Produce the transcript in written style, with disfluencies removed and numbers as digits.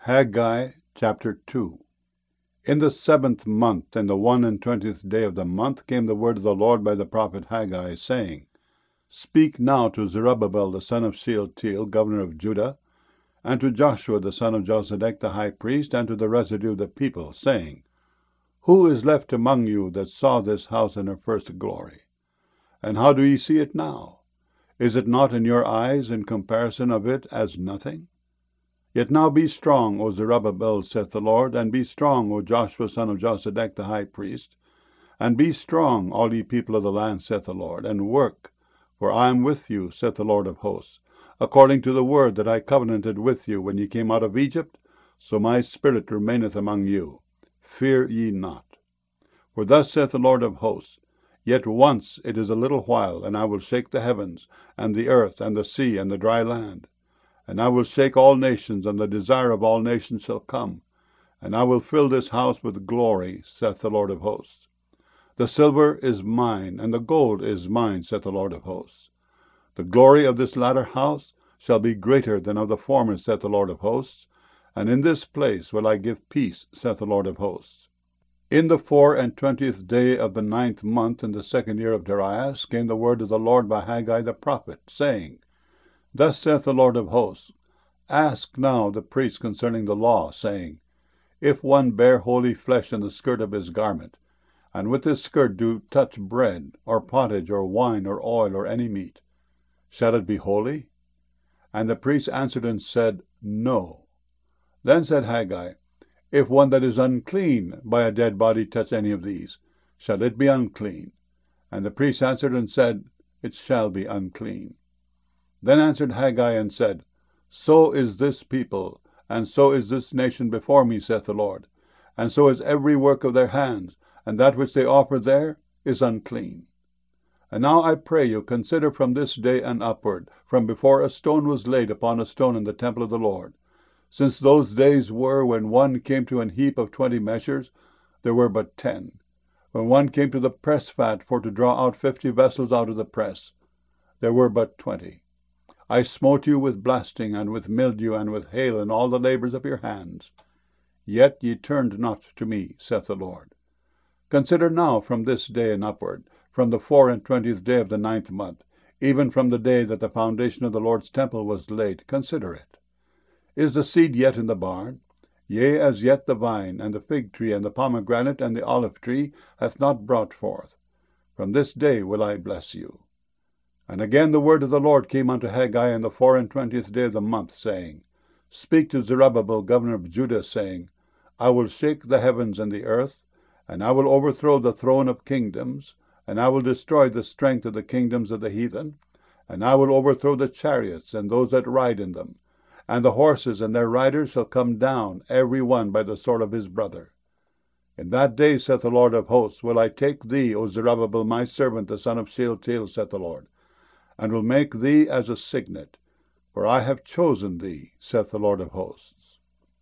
Haggai chapter 2. In the 7th month, in the 21st day of the month, came the word of the Lord by the prophet Haggai, saying, Speak now to Zerubbabel the son of Shealtiel, governor of Judah, and to Joshua the son of Josedech the high priest, and to the residue of the people, saying, Who is left among you that saw this house in her first glory? And how do ye see it now? Is it not in your eyes in comparison of it as nothing? Yet now be strong, O Zerubbabel, saith the Lord, and be strong, O Joshua son of Josedech the high priest, and be strong, all ye people of the land, saith the Lord, and work, for I am with you, saith the Lord of hosts, according to the word that I covenanted with you when ye came out of Egypt, so my spirit remaineth among you. Fear ye not. For thus saith the Lord of hosts, Yet once it is a little while, and I will shake the heavens, and the earth, and the sea, and the dry land. And I will shake all nations, and the desire of all nations shall come. And I will fill this house with glory, saith the Lord of hosts. The silver is mine, and the gold is mine, saith the Lord of hosts. The glory of this latter house shall be greater than of the former, saith the Lord of hosts. And in this place will I give peace, saith the Lord of hosts. In the 24th day of the 9th month, in the 2nd year of Darius, came the word of the Lord by Haggai the prophet, saying, Thus saith the Lord of hosts, Ask now the priests concerning the law, saying, If one bear holy flesh in the skirt of his garment, and with his skirt do touch bread, or pottage, or wine, or oil, or any meat, shall it be holy? And the priests answered and said, No. Then said Haggai, If one that is unclean by a dead body touch any of these, shall it be unclean? And the priests answered and said, It shall be unclean. Then answered Haggai and said, So is this people, and so is this nation before me, saith the Lord, and so is every work of their hands, and that which they offer there is unclean. And now I pray you, consider from this day and upward, from before a stone was laid upon a stone in the temple of the Lord. Since those days were when one came to an heap of 20 measures, there were but 10. When one came to the press fat for to draw out 50 vessels out of the press, there were but 20. I smote you with blasting, and with mildew, and with hail, and all the labors of your hands. Yet ye turned not to me, saith the Lord. Consider now from this day and upward, from the 24th day of the 9th month, even from the day that the foundation of the Lord's temple was laid, consider it. Is the seed yet in the barn? Yea, as yet the vine, and the fig tree, and the pomegranate, and the olive tree hath not brought forth. From this day will I bless you. And again the word of the Lord came unto Haggai in the 24th day of the month, saying, Speak to Zerubbabel, governor of Judah, saying, I will shake the heavens and the earth, and I will overthrow the throne of kingdoms, and I will destroy the strength of the kingdoms of the heathen, and I will overthrow the chariots and those that ride in them, and the horses and their riders shall come down, every one by the sword of his brother. In that day, saith the Lord of hosts, will I take thee, O Zerubbabel, my servant, the son of Shealtiel, saith the Lord, and will make thee as a signet, for I have chosen thee, saith the Lord of hosts.